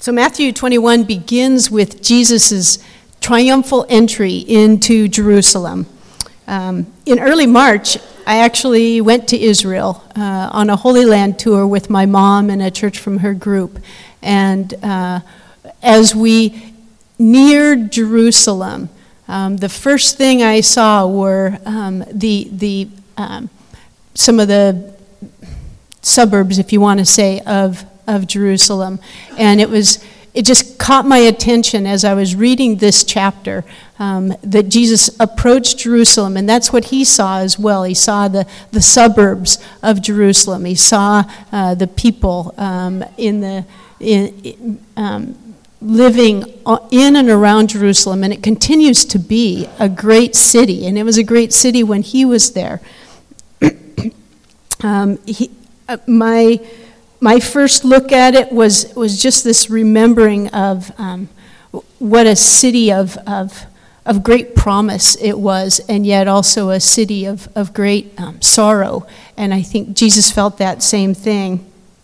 So Matthew 21 begins with Jesus' triumphal entry into Jerusalem. In early March, I actually went to Israel on a Holy Land tour with my mom and a church from her group. And as we neared Jerusalem, the first thing I saw were some of the suburbs, if you want to say, of Jerusalem. And it just caught my attention as I was reading this chapter, that Jesus approached Jerusalem, and that's what he saw as well. He saw the suburbs of Jerusalem. He saw the people living in and around Jerusalem, and it continues to be a great city, and it was a great city when he was there. My first look at it was just this remembering of what a city of great promise it was, and yet also a city of great sorrow. And I think Jesus felt that same thing.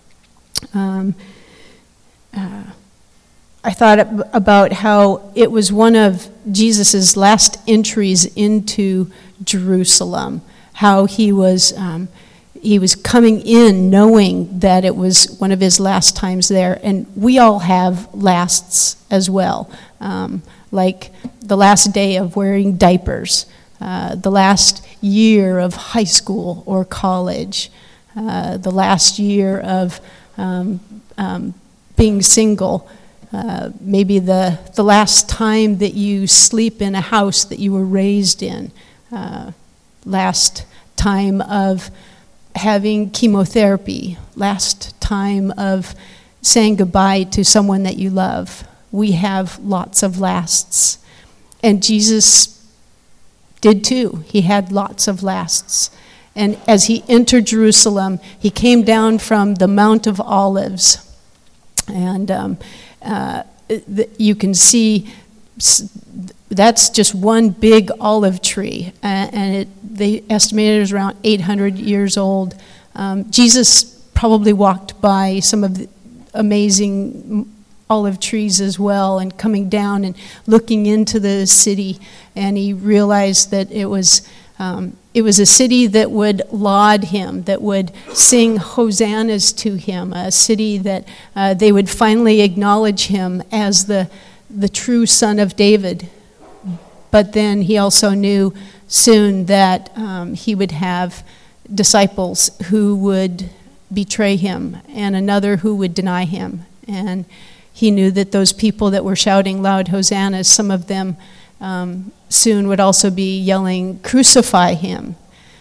I thought about how it was one of Jesus' last entries into Jerusalem, how he was coming in knowing that it was one of his last times there. And we all have lasts as well, like the last day of wearing diapers, the last year of high school or college, the last year of being single, maybe the last time that you sleep in a house that you were raised in, last time of having chemotherapy, last time of saying goodbye to someone that you love. We have lots of lasts. And Jesus did too. He had lots of lasts. And as he entered Jerusalem, he came down from the Mount of Olives. And you can see that's just one big olive tree, and they estimated it was around 800 years old. Jesus probably walked by some of the amazing olive trees as well, and coming down and looking into the city, and he realized that it was a city that would laud him, that would sing hosannas to him, a city that they would finally acknowledge him as the true son of David. But then he also knew soon that he would have disciples who would betray him and another who would deny him. And he knew that those people that were shouting loud hosannas, some of them soon would also be yelling, "Crucify him."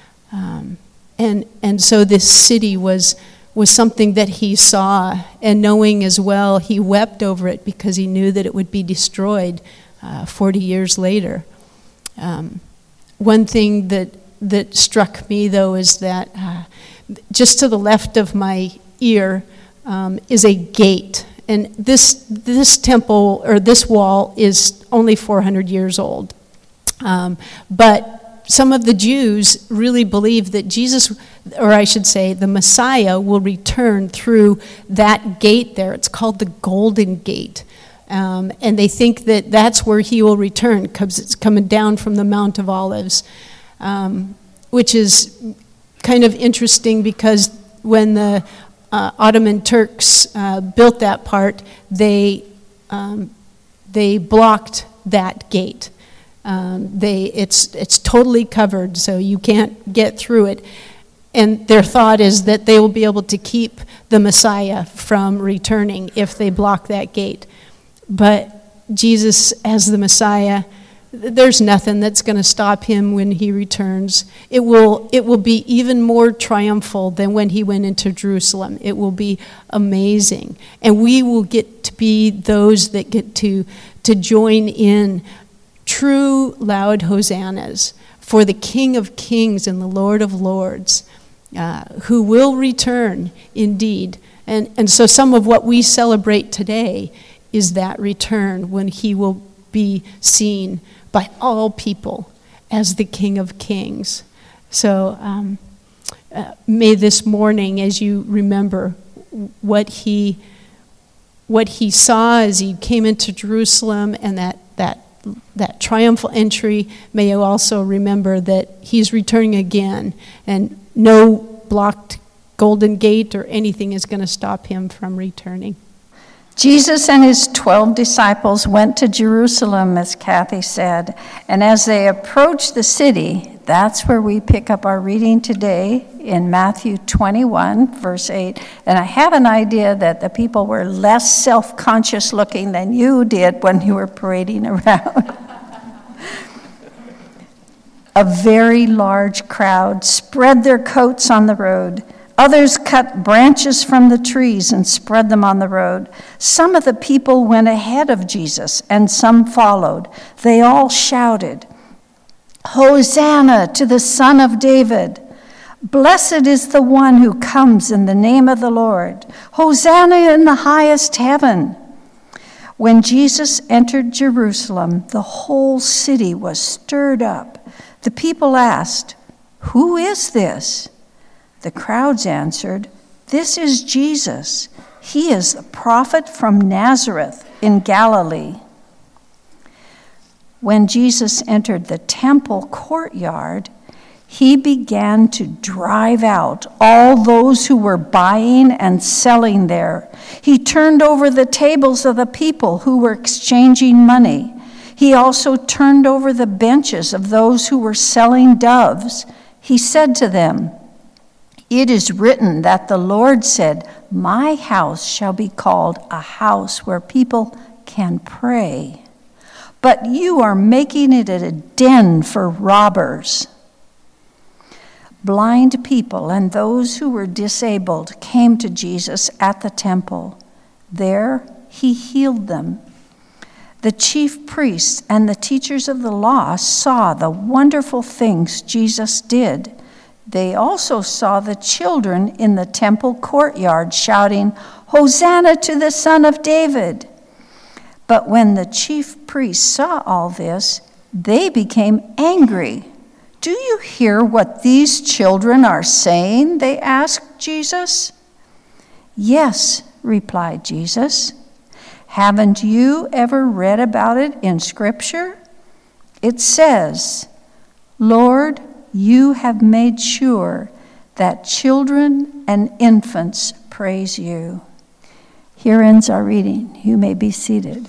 And so this city was something that he saw, and knowing as well, he wept over it because he knew that it would be destroyed 40 years later. One thing that struck me, though, is that just to the left of my ear is a gate. And this temple, or this wall, is only 400 years old. But some of the Jews really believe that Jesus, or I should say the Messiah, will return through that gate there. It's called the Golden Gate. And they think that that's where he will return, because it's coming down from the Mount of Olives, which is kind of interesting because when the Ottoman Turks built that part, they blocked that gate. It's totally covered, so you can't get through it. And their thought is that they will be able to keep the Messiah from returning if they block that gate. But Jesus, as the Messiah, there's nothing that's going to stop him when he returns. It will be even more triumphal than when he went into Jerusalem. It will be amazing. And we will get to be those that get to join in true loud hosannas for the King of Kings and the Lord of Lords, who will return indeed. And so some of what we celebrate today is that return, when he will be seen by all people as the King of Kings. So may this morning, as you remember what he what he saw as he came into Jerusalem and that triumphal entry, may you also remember that he's returning again, and no blocked golden gate or anything is going to stop him from returning. Jesus and his 12 disciples went to Jerusalem, as Kathy said, and as they approached the city, that's where we pick up our reading today in Matthew 21, verse 8. And I have an idea that the people were less self-conscious looking than you did when you were parading around. A very large crowd spread their coats on the road. Others cut branches from the trees and spread them on the road. Some of the people went ahead of Jesus, and some followed. They all shouted, "Hosanna to the Son of David! Blessed is the one who comes in the name of the Lord! Hosanna in the highest heaven!" When Jesus entered Jerusalem, the whole city was stirred up. The people asked, "Who is this?" The crowds answered, "This is Jesus. He is the prophet from Nazareth in Galilee." When Jesus entered the temple courtyard, he began to drive out all those who were buying and selling there. He turned over the tables of the people who were exchanging money. He also turned over the benches of those who were selling doves. He said to them, "It is written that the Lord said, 'My house shall be called a house where people can pray.' But you are making it a den for robbers." Blind people and those who were disabled came to Jesus at the temple. There he healed them. The chief priests and the teachers of the law saw the wonderful things Jesus did. They also saw the children in the temple courtyard shouting, "Hosanna to the Son of David!" But when the chief priests saw all this, they became angry. "Do you hear what these children are saying?" they asked Jesus. "Yes," replied Jesus. "Haven't you ever read about it in Scripture? It says, 'Lord, you have made sure that children and infants praise you.'" Here ends our reading. You may be seated.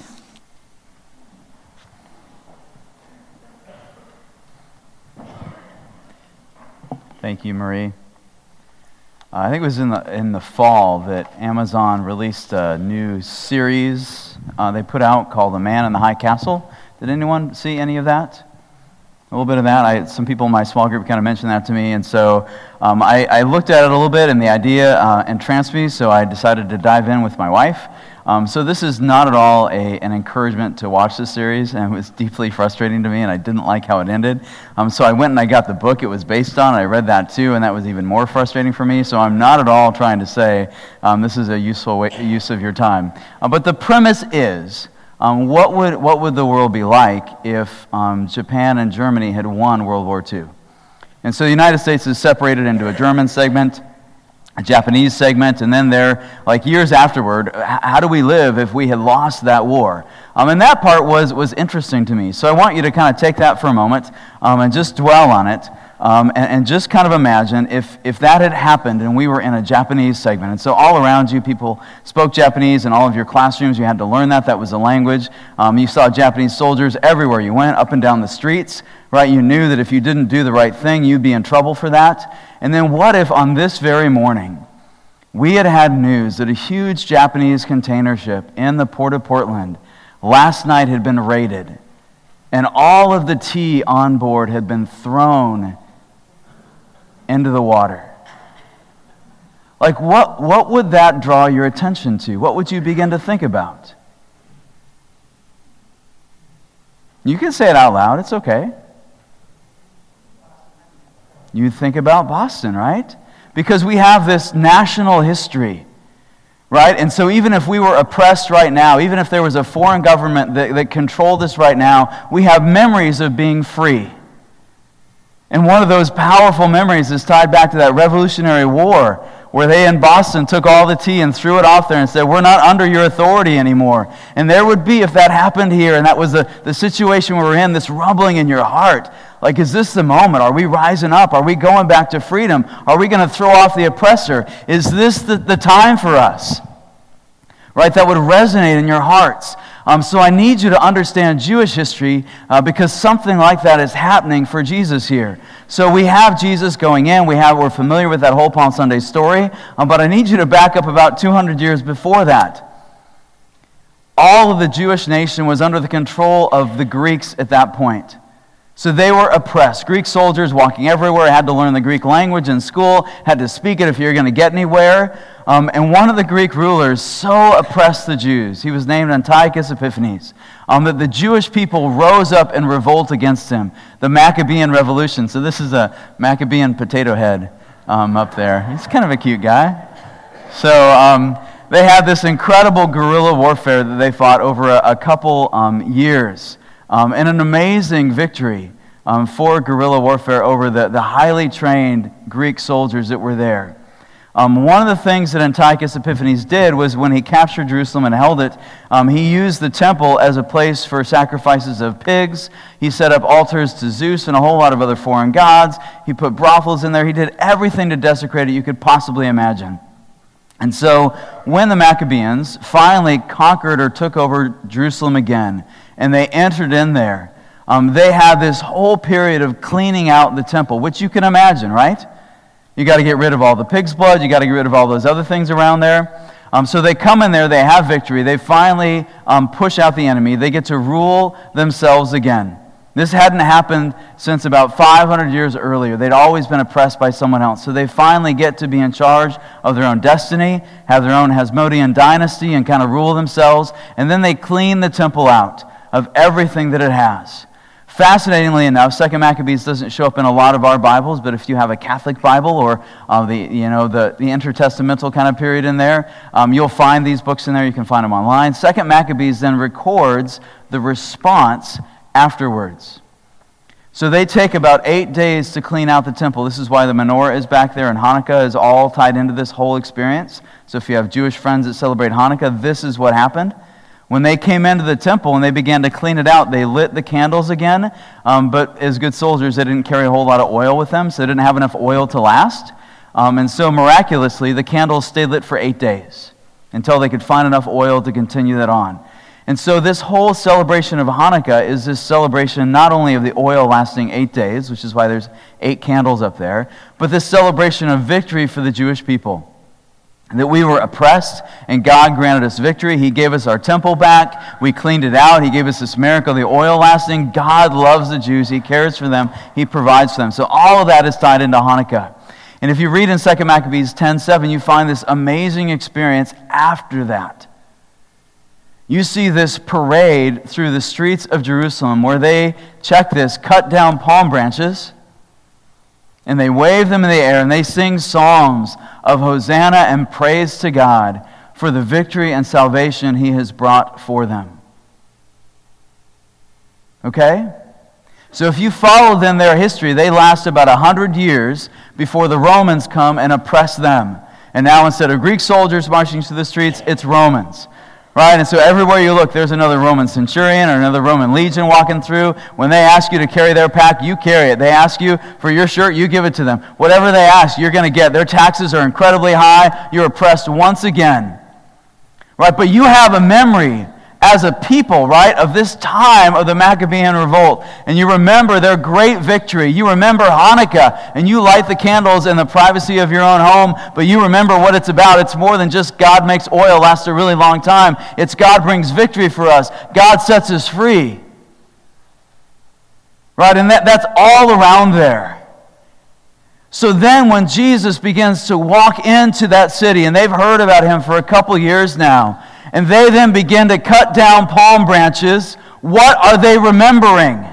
Thank you, Marie. I think it was in the fall that Amazon released a new series they put out called The Man in the High Castle. Did anyone see any of that? A little bit of that. Some people in my small group kind of mentioned that to me, and so I looked at it a little bit, and the idea entranced me, so I decided to dive in with my wife. So this is not at all an encouragement to watch this series, and it was deeply frustrating to me, and I didn't like how it ended. So I went and I got the book it was based on, and I read that too, and that was even more frustrating for me. So I'm not at all trying to say this is a useful use of your time. But the premise is, what would the world be like if Japan and Germany had won World War II? And so the United States is separated into a German segment, a Japanese segment, and then there, like years afterward, how do we live if we had lost that war? And that part was interesting to me. So I want you to kind of take that for a moment and just dwell on it. And just kind of imagine if that had happened and we were in a Japanese segment. And so all around you, people spoke Japanese. In all of your classrooms, you had to learn that. That was a language. You saw Japanese soldiers everywhere you went, up and down the streets. Right? You knew that if you didn't do the right thing, you'd be in trouble for that. And then what if on this very morning, we had news that a huge Japanese container ship in the port of Portland last night had been raided, and all of the tea on board had been thrown into the water? Like, what would that draw your attention to? What would you begin to think about? You can say it out loud. It's okay. You think about Boston, right? Because we have this national history, right? And so even if we were oppressed right now, even if there was a foreign government that controlled us right now, we have memories of being free. And one of those powerful memories is tied back to that Revolutionary War, where they in Boston took all the tea and threw it off there and said, we're not under your authority anymore. And there would be, if that happened here, and that was the situation we were in, this rumbling in your heart. Like, is this the moment? Are we rising up? Are we going back to freedom? Are we going to throw off the oppressor? Is this the time for us? Right? That would resonate in your hearts. So I need you to understand Jewish history because something like that is happening for Jesus here. So we have Jesus going in. We're familiar with that whole Palm Sunday story. But I need you to back up about 200 years before that. All of the Jewish nation was under the control of the Greeks at that point. So they were oppressed. Greek soldiers walking everywhere, had to learn the Greek language in school, had to speak it if you were going to get anywhere. And one of the Greek rulers so oppressed the Jews, he was named Antiochus Epiphanes, that the Jewish people rose up in revolt against him. The Maccabean Revolution. So this is a Maccabean potato head up there. He's kind of a cute guy. So they had this incredible guerrilla warfare that they fought over a couple years. And an amazing victory for guerrilla warfare over the highly trained Greek soldiers that were there. One of the things that Antiochus Epiphanes did was when he captured Jerusalem and held it, he used the temple as a place for sacrifices of pigs. He set up altars to Zeus and a whole lot of other foreign gods. He put brothels in there. He did everything to desecrate it you could possibly imagine. And so when the Maccabees finally conquered or took over Jerusalem again, and they entered in there, they had this whole period of cleaning out the temple, which you can imagine, right? You got to get rid of all the pig's blood. You got to get rid of all those other things around there. So they come in there. They have victory. They finally push out the enemy. They get to rule themselves again. This hadn't happened since about 500 years earlier. They'd always been oppressed by someone else. So they finally get to be in charge of their own destiny, have their own Hasmonean dynasty, and kind of rule themselves. And then they clean the temple out of everything that it has. Fascinatingly enough, 2 Maccabees doesn't show up in a lot of our Bibles, but if you have a Catholic Bible or the intertestamental kind of period in there, you'll find these books in there. You can find them online. 2 Maccabees then records the response afterwards. So they take about 8 days to clean out the temple. This is why the menorah is back there, and Hanukkah is all tied into this whole experience. So if you have Jewish friends that celebrate Hanukkah, this is what happened. When they came into the temple and they began to clean it out, they lit the candles again, but as good soldiers, they didn't carry a whole lot of oil with them, so they didn't have enough oil to last. And so miraculously, the candles stayed lit for 8 days until they could find enough oil to continue that on. And so this whole celebration of Hanukkah is this celebration not only of the oil lasting 8 days, which is why there's 8 candles up there, but this celebration of victory for the Jewish people. That we were oppressed, and God granted us victory. He gave us our temple back. We cleaned it out. He gave us this miracle, the oil lasting. God loves the Jews. He cares for them. He provides for them. So all of that is tied into Hanukkah. And if you read in 2 Maccabees 10:7, you find this amazing experience after that. You see this parade through the streets of Jerusalem where they, check this, cut down palm branches, and they wave them in the air, and they sing psalms of Hosanna and praise to God for the victory and salvation He has brought for them. Okay? So if you follow then their history, they last about 100 years before the Romans come and oppress them. And now instead of Greek soldiers marching through the streets, it's Romans. Right? And so everywhere you look, there's another Roman centurion or another Roman legion walking through. When they ask you to carry their pack, you carry it. They ask you for your shirt, you give it to them. Whatever they ask, you're going to get. Their taxes are incredibly high. You're oppressed once again. Right? But you have a memory as a people, right, of this time of the Maccabean revolt. And you remember their great victory. You remember Hanukkah, and you light the candles in the privacy of your own home, but you remember what it's about. It's more than just God makes oil last a really long time. It's God brings victory for us. God sets us free. Right, and that's all around there. So then when Jesus begins to walk into that city, and they've heard about Him for a couple years now, and they then begin to cut down palm branches, what are they remembering?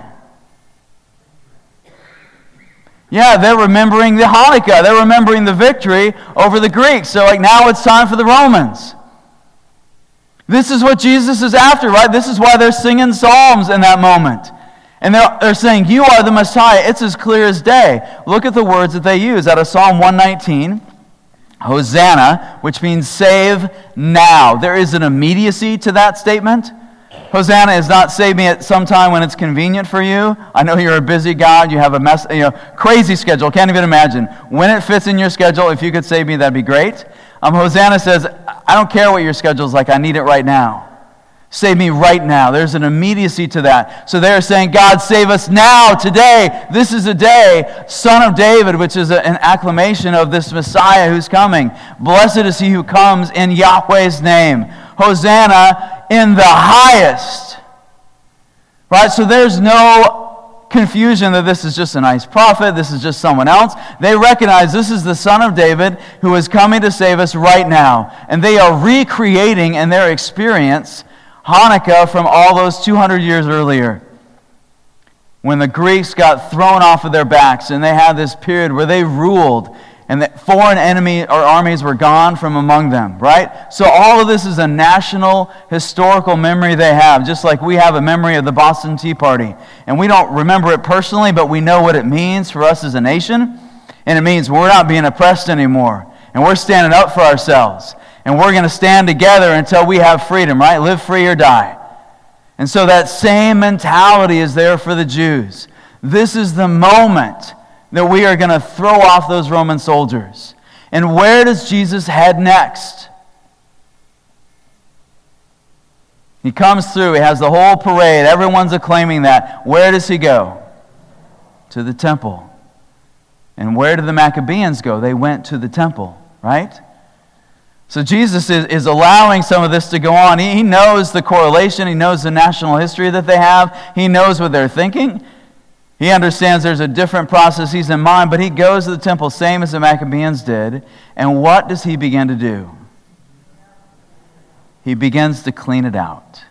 Yeah, they're remembering the Hanukkah. They're remembering the victory over the Greeks. So now it's time for the Romans. This is what Jesus is after, right? This is why they're singing psalms in that moment. And they're saying, you are the Messiah. It's as clear as day. Look at the words that they use out of Psalm 119. Hosanna, which means save now. There is an immediacy to that statement. Hosanna is not save me at some time when it's convenient for you. I know you're a busy God. You have a crazy schedule. Can't even imagine. When it fits in your schedule, if you could save me, that'd be great. Hosanna says, I don't care what your schedule is like. I need it right now. Save me right now. There's an immediacy to that. So they're saying, God, save us now, today. This is a day. Son of David, which is an acclamation of this Messiah who's coming. Blessed is he who comes in Yahweh's name. Hosanna in the highest. Right? So there's no confusion that this is just a nice prophet, this is just someone else. They recognize this is the Son of David who is coming to save us right now. And they are recreating in their experience Hanukkah from all those 200 years earlier, when the Greeks got thrown off of their backs and they had this period where they ruled and that foreign enemy or armies were gone from among them, right? So all of this is a national historical memory they have, just like we have a memory of the Boston Tea Party. And we don't remember it personally, but we know what it means for us as a nation. And it means we're not being oppressed anymore. And we're standing up for ourselves. And we're going to stand together until we have freedom, right? Live free or die. And so that same mentality is there for the Jews. This is the moment that we are going to throw off those Roman soldiers. And where does Jesus head next? He comes through. He has the whole parade. Everyone's acclaiming that. Where does he go? To the temple. And where did the Maccabees go? They went to the temple, right? So Jesus is allowing some of this to go on. He knows the correlation. He knows the national history that they have. He knows what they're thinking. He understands there's a different process he's in mind, but he goes to the temple, same as the Maccabees did. And what does he begin to do? He begins to clean it out.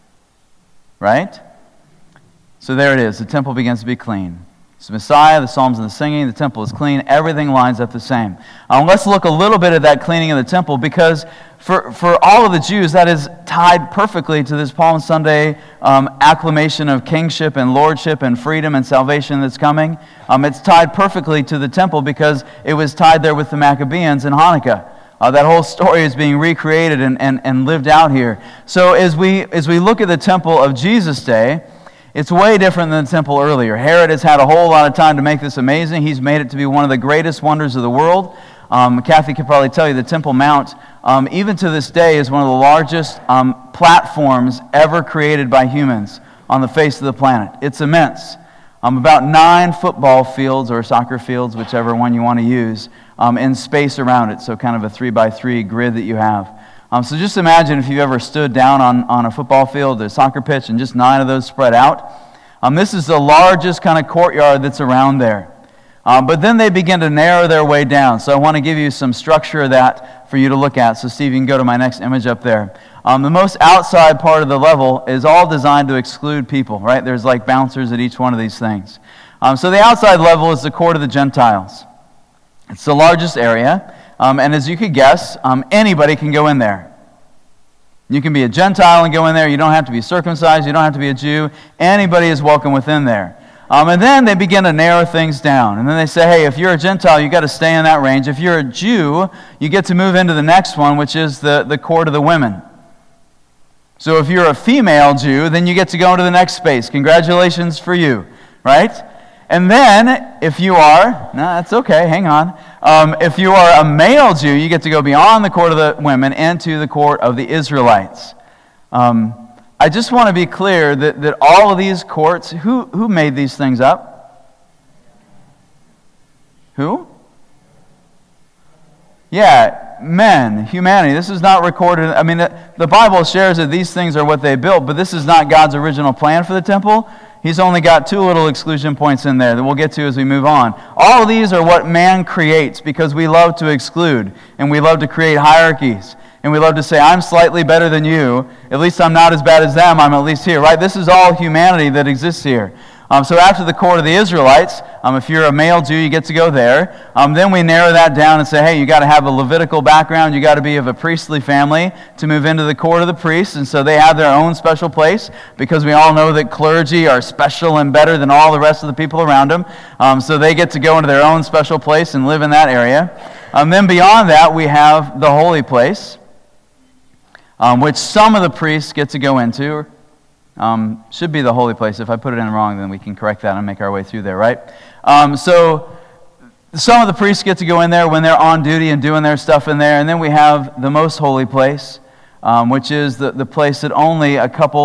Right? So there it is. The temple begins to be clean. It's the Messiah, the Psalms and the singing, the temple is clean, everything lines up the same. Let's look a little bit at that cleaning of the temple, because for all of the Jews, that is tied perfectly to this Palm Sunday acclamation of kingship and lordship and freedom and salvation that's coming. It's tied perfectly to the temple because it was tied there with the Maccabees in Hanukkah. That whole story is being recreated and lived out here. So as we look at the temple of Jesus' day, it's way different than the temple earlier. Herod has had a whole lot of time to make this amazing. He's made it to be one of the greatest wonders of the world. Kathy could probably tell you the Temple Mount, even to this day, is one of the largest platforms ever created by humans on the face of the planet. It's immense. About 9 football fields or soccer fields, whichever one you want to use, in space around it. So kind of a 3x3 grid that you have. So just imagine if you've ever stood down on a football field, a soccer pitch, and just 9 of those spread out. This is the largest kind of courtyard that's around there. But then they begin to narrow their way down. So I want to give you some structure of that for you to look at. So Steve, you can go to my next image up there. The most outside part of the level is all designed to exclude people, right? There's like bouncers at each one of these things. So the outside level is the court of the Gentiles. It's the largest area. And as you could guess, anybody can go in there. You can be a Gentile and go in there. You don't have to be circumcised. You don't have to be a Jew. Anybody is welcome within there. And then they begin to narrow things down. And then they say, hey, if you're a Gentile, you got to stay in that range. If you're a Jew, you get to move into the next one, which is the court of the women. So if you're a female Jew, then you get to go into the next space. Congratulations for you, right? And then, if you are, that's okay, hang on. If you are a male Jew, you get to go beyond the court of the women into the court of the Israelites. I just want to be clear that all of these courts, who made these things up? Who? Yeah, men, humanity. This is not recorded. I mean, the Bible shares that these things are what they built, but this is not God's original plan for the temple. He's only got 2 little exclusion points in there that we'll get to as we move on. All of these are what man creates because we love to exclude and we love to create hierarchies. And we love to say, I'm slightly better than you. At least I'm not as bad as them. I'm at least here, right? This is all humanity that exists here. So after the court of the Israelites, if you're a male Jew, you get to go there. Then we narrow that down and say, hey, you got to have a Levitical background. You got to be of a priestly family to move into the court of the priests. And so they have their own special place because we all know that clergy are special and better than all the rest of the people around them. So they get to go into their own special place and live in that area. Then beyond that, we have the holy place, which some of the priests get to go into. Should be the holy place. If I put it in wrong, then we can correct that and make our way through there, right? So some of the priests get to go in there when they're on duty and doing their stuff in there. And then we have the most holy place, which is the place that only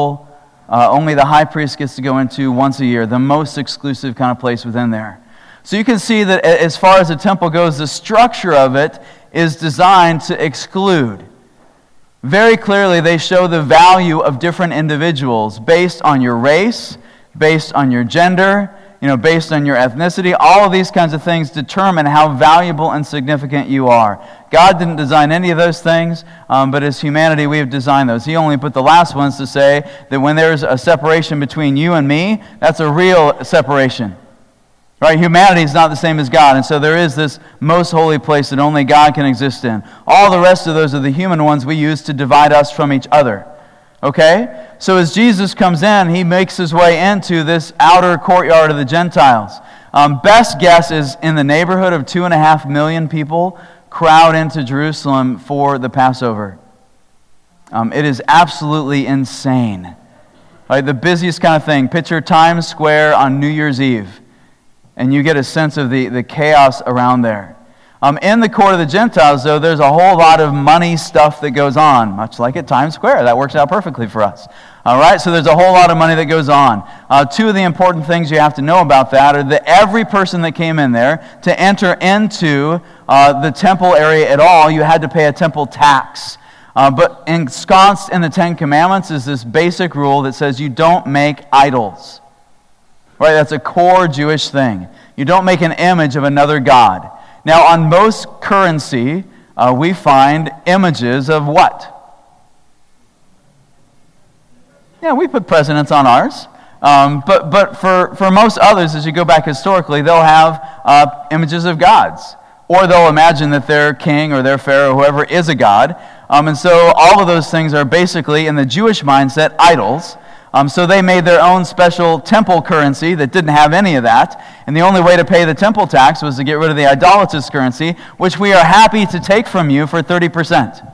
the high priest gets to go into once a year, the most exclusive kind of place within there. So you can see that as far as the temple goes, the structure of it is designed to exclude. Very clearly, they show the value of different individuals based on your race, based on your gender, based on your ethnicity. All of these kinds of things determine how valuable and significant you are. God didn't design any of those things, but as humanity, we have designed those. He only put the last ones to say that when there's a separation between you and me, that's a real separation. Right? Humanity is not the same as God, and so there is this most holy place that only God can exist in. All the rest of those are the human ones we use to divide us from each other. Okay? So as Jesus comes in, he makes his way into this outer courtyard of the Gentiles. Best guess is in the neighborhood of 2.5 million people crowd into Jerusalem for the Passover. It is absolutely insane. Right? The busiest kind of thing. Picture Times Square on New Year's Eve. And you get a sense of the chaos around there. In the court of the Gentiles, though, there's a whole lot of money stuff that goes on, much like at Times Square. That works out perfectly for us. All right, so there's a whole lot of money that goes on. Two of the important things you have to know about that are that every person that came in there, to enter into the temple area at all, you had to pay a temple tax. But ensconced in the Ten Commandments is this basic rule that says you don't make idols. Right, that's a core Jewish thing. You don't make an image of another god. Now, on most currency, we find images of what? Yeah, we put presidents on ours. But for most others, as you go back historically, they'll have images of gods. Or they'll imagine that their king or their pharaoh or whoever is a god. And so all of those things are basically, in the Jewish mindset, idols. So they made their own special temple currency that didn't have any of that. And the only way to pay the temple tax was to get rid of the idolatrous currency, which we are happy to take from you for 30%.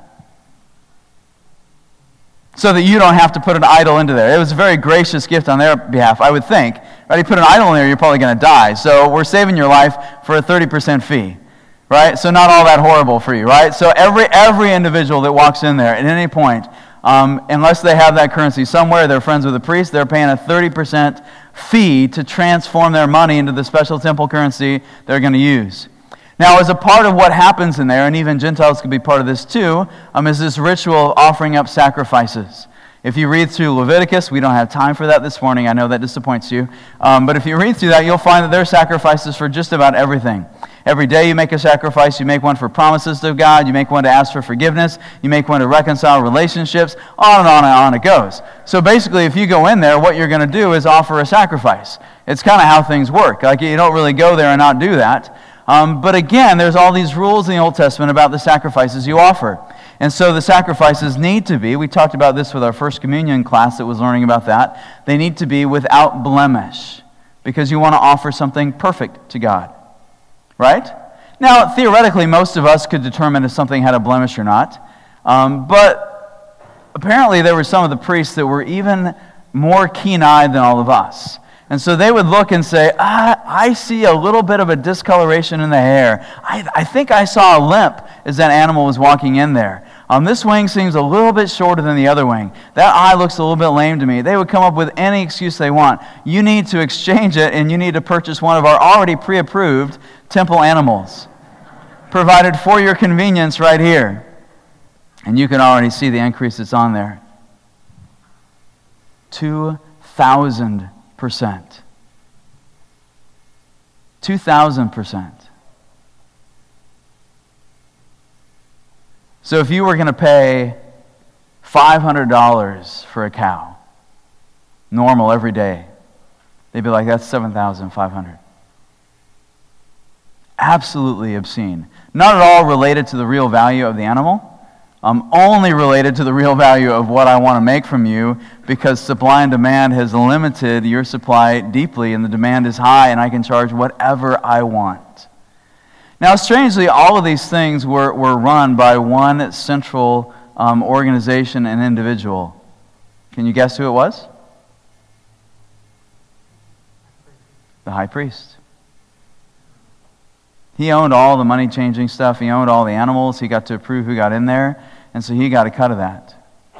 So that you don't have to put an idol into there. It was a very gracious gift on their behalf, I would think. Right? You put an idol in there, you're probably going to die. So we're saving your life for a 30% fee. Right? So not all that horrible for you, right? So every individual that walks in there at any point, unless they have that currency somewhere, they're friends with a priest, they're paying a 30% fee to transform their money into the special temple currency they're going to use. Now, as a part of what happens in there, and even Gentiles could be part of this too, is this ritual of offering up sacrifices. If you read through Leviticus, we don't have time for that this morning, I know that disappoints you, but if you read through that, you'll find that there are sacrifices for just about everything. Every day you make a sacrifice. You make one for promises to God. You make one to ask for forgiveness. You make one to reconcile relationships. On and on and on it goes. So basically, if you go in there, what you're going to do is offer a sacrifice. It's kind of how things work. Like, you don't really go there and not do that. But again, there's all these rules in the Old Testament about the sacrifices you offer. And so the sacrifices need to be, we talked about this with our First Communion class that was learning about that, they need to be without blemish, because you want to offer something perfect to God. Right? Now, theoretically, most of us could determine if something had a blemish or not. But apparently there were some of the priests that were even more keen-eyed than all of us. And so they would look and say, I see a little bit of a discoloration in the hair. I think I saw a limp as that animal was walking in there. This wing seems a little bit shorter than the other wing. That eye looks a little bit lame to me. They would come up with any excuse they want. You need to exchange it, and you need to purchase one of our already pre-approved temple animals, provided for your convenience right here. And you can already see the increase that's on there. 2,000%. 2,000%. So if you were going to pay $500 for a cow, normal every day, they'd be like, that's $7,500. Absolutely obscene. Not at all related to the real value of the animal. Only related to the real value of what I want to make from you, because supply and demand has limited your supply deeply, and the demand is high, and I can charge whatever I want. Now, strangely, all of these things were run by one central organization and individual. Can you guess who it was? The high priest. He owned all the money-changing stuff. He owned all the animals. He got to approve who got in there. And so he got a cut of that.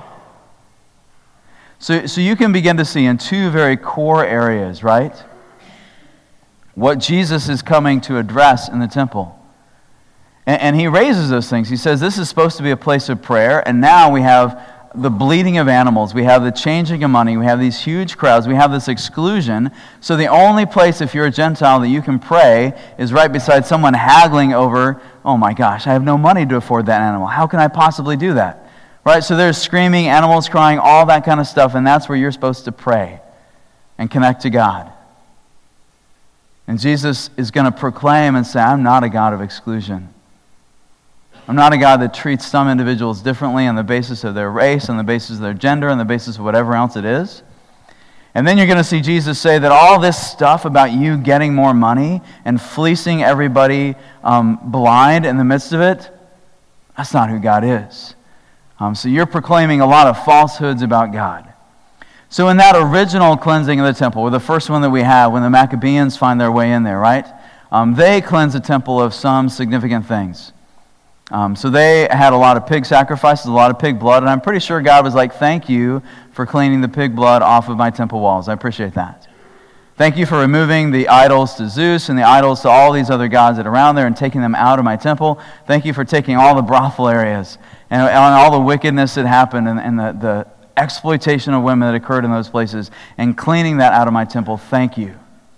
So you can begin to see in two very core areas, right? What Jesus is coming to address in the temple. And he raises those things. He says this is supposed to be a place of prayer, and now we have the bleeding of animals, we have the changing of money, we have these huge crowds, we have this exclusion. So the only place, if you're a Gentile, that you can pray is right beside someone haggling over, oh my gosh, I have no money to afford that animal. How can I possibly do that? Right? So there's screaming, animals crying, all that kind of stuff, and that's where you're supposed to pray and connect to God. And Jesus is going to proclaim and say, I'm not a God of exclusion. I'm not a God that treats some individuals differently on the basis of their race, on the basis of their gender, on the basis of whatever else it is. And then you're going to see Jesus say that all this stuff about you getting more money and fleecing everybody blind in the midst of it, that's not who God is. So you're proclaiming a lot of falsehoods about God. So in that original cleansing of the temple, or the first one that we have, when the Maccabees find their way in there, right? They cleanse the temple of some significant things. So they had a lot of pig sacrifices, a lot of pig blood, and I'm pretty sure God was like, thank you for cleaning the pig blood off of my temple walls. I appreciate that. Thank you for removing the idols to Zeus and the idols to all these other gods that are around there and taking them out of my temple. Thank you for taking all the brothel areas and all the wickedness that happened and the exploitation of women that occurred in those places and cleaning that out of my temple. Thank you.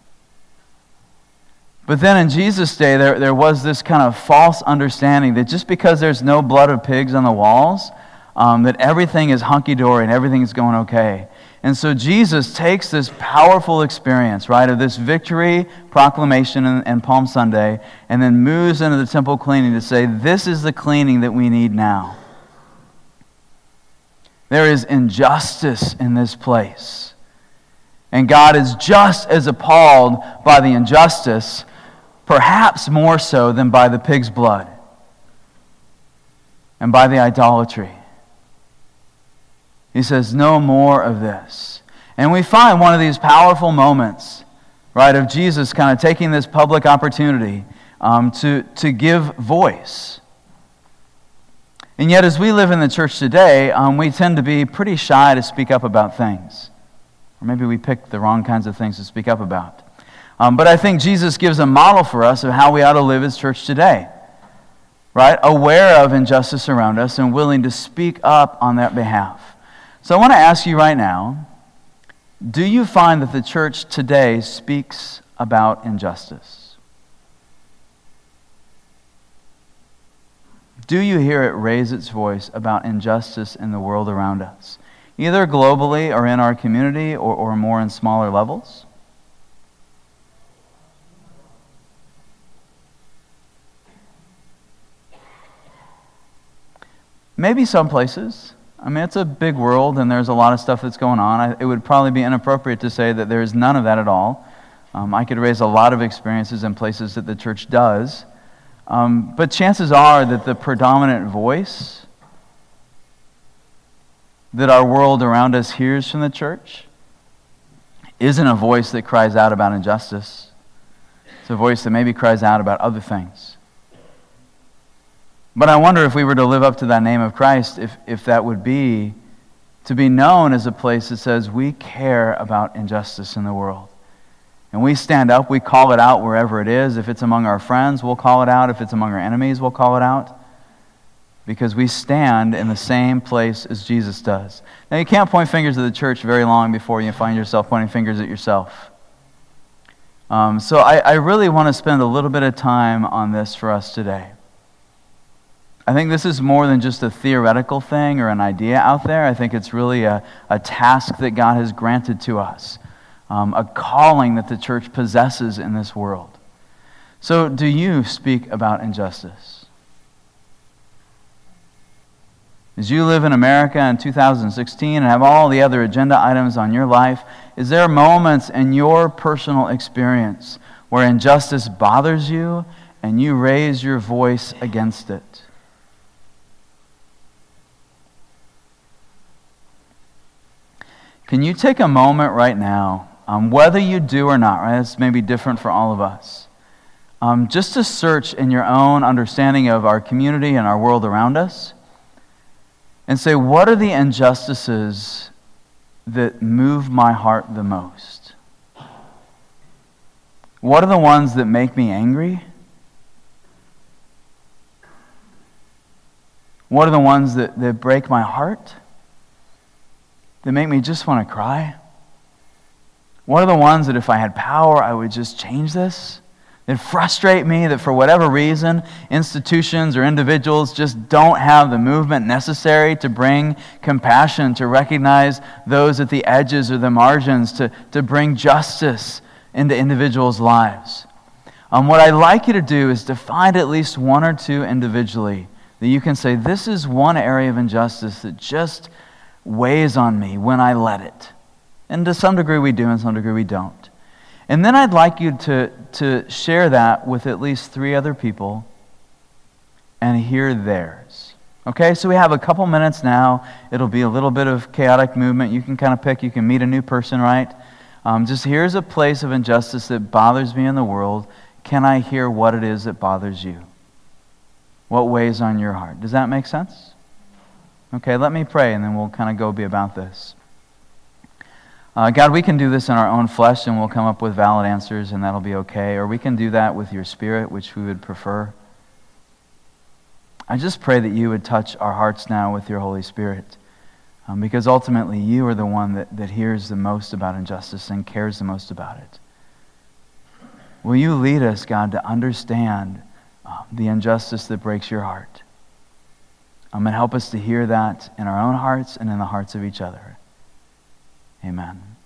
But then in Jesus' day, there was this kind of false understanding that just because there's no blood of pigs on the walls, that everything is hunky-dory and everything is going okay. And so Jesus takes this powerful experience, right, of this victory proclamation and Palm Sunday, and then moves into the temple cleaning to say, this is the cleaning that we need now. There is injustice in this place. And God is just as appalled by the injustice, perhaps more so than by the pig's blood and by the idolatry. He says, no more of this. And we find one of these powerful moments, right, of Jesus kind of taking this public opportunity to give voice. And yet as we live in the church today, we tend to be pretty shy to speak up about things. Or maybe we pick the wrong kinds of things to speak up about. But I think Jesus gives a model for us of how we ought to live as church today, right? Aware of injustice around us and willing to speak up on that behalf. So I want to ask you right now, do you find that the church today speaks about injustice? Do you hear it raise its voice about injustice in the world around us, either globally or in our community or more in smaller levels? Maybe some places. I mean, it's a big world and there's a lot of stuff that's going on. It would probably be inappropriate to say that there's none of that at all. I could raise a lot of experiences in places that the church does. But chances are that the predominant voice that our world around us hears from the church isn't a voice that cries out about injustice. It's a voice that maybe cries out about other things. But I wonder if we were to live up to that name of Christ, if that would be to be known as a place that says we care about injustice in the world. And we stand up, we call it out wherever it is. If it's among our friends, we'll call it out. If it's among our enemies, we'll call it out. Because we stand in the same place as Jesus does. Now, you can't point fingers at the church very long before you find yourself pointing fingers at yourself. So I really want to spend a little bit of time on this for us today. I think this is more than just a theoretical thing or an idea out there. I think it's really a task that God has granted to us, a calling that the church possesses in this world. So do you speak about injustice? As you live in America in 2016 and have all the other agenda items on your life, is there moments in your personal experience where injustice bothers you and you raise your voice against it. Can you take a moment right now, whether you do or not, right? This may be different for all of us. Just to search in your own understanding of our community and our world around us and say, what are the injustices that move my heart the most? What are the ones that make me angry? What are the ones that break my heart? That make me just want to cry? What are the ones that if I had power, I would just change this? That frustrate me, that for whatever reason, institutions or individuals just don't have the movement necessary to bring compassion, to recognize those at the edges or the margins, to bring justice into individuals' lives. What I'd like you to do is to find at least one or two individually that you can say, this is one area of injustice that just weighs on me when I let it. And to some degree we do, and to some degree we don't. And then I'd like you to share that with at least 3 other people and hear theirs. Okay, so we have a couple minutes now. It'll be a little bit of chaotic movement. You can kind of pick, you can meet a new person, right? Just here's a place of injustice that bothers me in the world. Can I hear what it is that bothers you? What weighs on your heart? Does that make sense? Okay, let me pray and then we'll kind of go be about this. God, we can do this in our own flesh and we'll come up with valid answers and that'll be okay. Or we can do that with your Spirit, which we would prefer. I just pray that you would touch our hearts now with your Holy Spirit. Because ultimately you are the one that hears the most about injustice and cares the most about it. Will you lead us, God, to understand the injustice that breaks your heart? And help us to hear that in our own hearts and in the hearts of each other. Amen.